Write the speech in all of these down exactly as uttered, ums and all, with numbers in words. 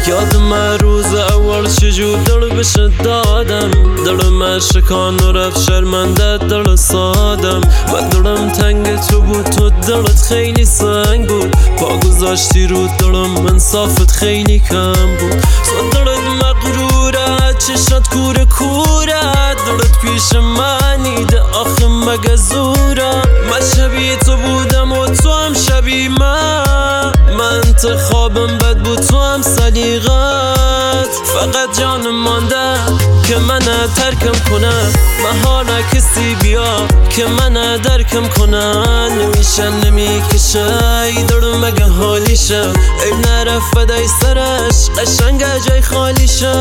یادم روز اول چجور دل بشه دادم، دلم شکان و رفت شرمنده دل سادم. من دلم تنگ تو بود، تو دلت خیلی سنگ بود. پا گذاشتی رو دلم، انصافت خیلی کم بود. تو دلت مغروره، چشات کوره کوره، دلت پیش منیده آخه مگه زوره. من شبیه تو بودم و تو هم شبیه من، من انتخابم بد بود تو هم سلیقت. فقط جانم مانده که من ترکم کنه، بهانه کسی بیا که من درکم کنه. نمیشه نمیکشه ای دلم مگه حالیشه، ای نره فدای سرش قشنگه جای خالیشه.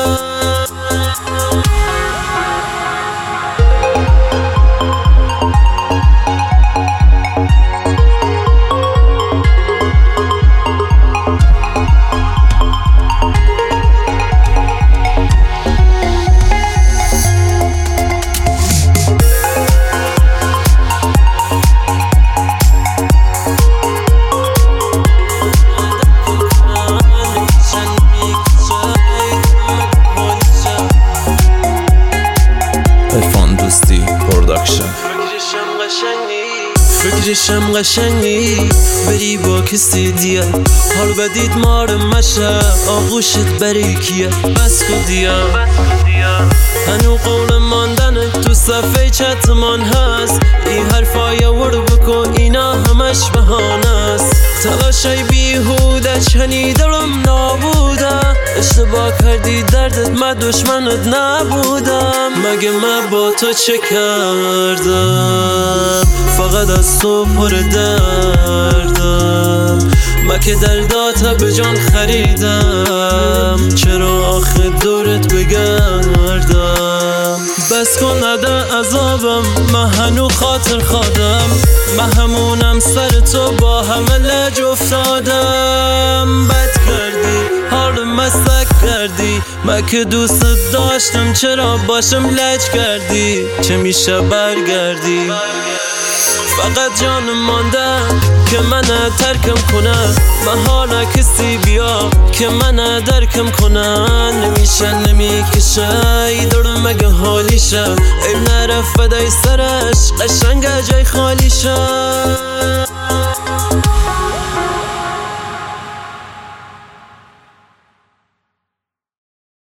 فکرشم قشنگی بری با کسی دیگه، حال بدید مار مشه آغوشت بری کیه. بس کو دیگه هنو قول ماندنه تو صفحه چتمان هست. این حرفای ور بکن اینا همش بهانه است. تلاشای بیهوده چنی دلم نابوده، اشتباه کردی دردت من دشمنت نبودم. مگه من با تو چه کردم، فقط از تو پر دردم. من که دردات به جان خریدم، چرا آخه دورت بگردم. بس کن نده عذابم، من هنو خاطر خادم. من همونم سر تو با همه لج افتادم. بد کردی حال مستک کردی، من که دوست داشتم چرا باشم لج کردی. چه میشه برگردی، فقط جانم مانده که من ترکم کنه. بهانه کسی بیا که من درکم کنه. نمیشه نمیکشه ای دلم مگه حالیشه، ای نره فدای سرش قشنگه جای خالیشه.